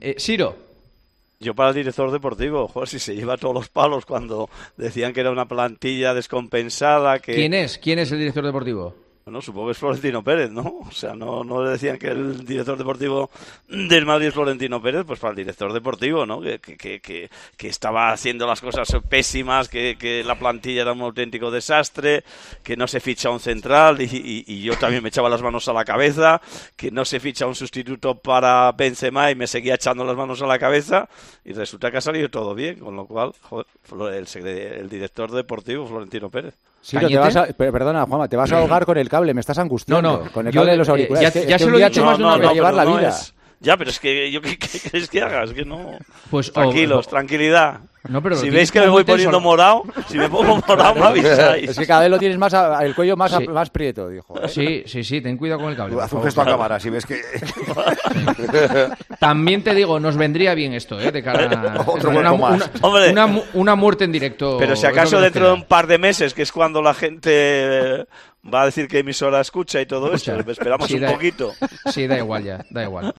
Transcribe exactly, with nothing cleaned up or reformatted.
Eh, Siro. Yo para el director deportivo, joder, si se lleva todos los palos cuando decían que era una plantilla descompensada. Que... ¿Quién es? ¿Quién es el director deportivo? Bueno, supongo que es Florentino Pérez, ¿no? O sea, no, no le decían que el director deportivo del Madrid es Florentino Pérez, pues para el director deportivo, ¿no? Que, que, que, que estaba haciendo las cosas pésimas, que, que la plantilla era un auténtico desastre, que no se ficha un central, y, y, y yo también me echaba las manos a la cabeza, que no se ficha un sustituto para Benzema y me seguía echando las manos a la cabeza, y resulta que ha salido todo bien, con lo cual, joder, el, el director deportivo Florentino Pérez. Sí, no te vas a, perdona, Juanma, te vas a ahogar con el cable, me estás angustiando. No, no, con el yo, cable de los auriculares. Eh, ya, es que, ya es que se lo he dicho más de una vez. vez. Llevar la no vida. Es... Ya, pero es que yo, ¿qué, qué queréis que haga? Es que no... Pues, Tranquilos, oh, tranquilidad. No, pero si veis que me voy poniendo solo. morado, si me pongo morado me avisáis. Es que cada vez lo tienes más a, el cuello más, Sí. a, más prieto, dijo. ¿eh? Sí, sí, sí, ten cuidado con el cable. Haz un gesto a cámara, si ves que... También te digo, nos vendría bien esto, ¿eh? De cara a Otro una, hueco una, más. Hombre. una, mu- una muerte en directo. Pero si es lo acaso que nos dentro de queda. un par de meses, que es cuando la gente va a decir qué emisora escucha y todo Escucha. eso, esperamos Sí, un da- poquito. Sí, da igual ya, da igual.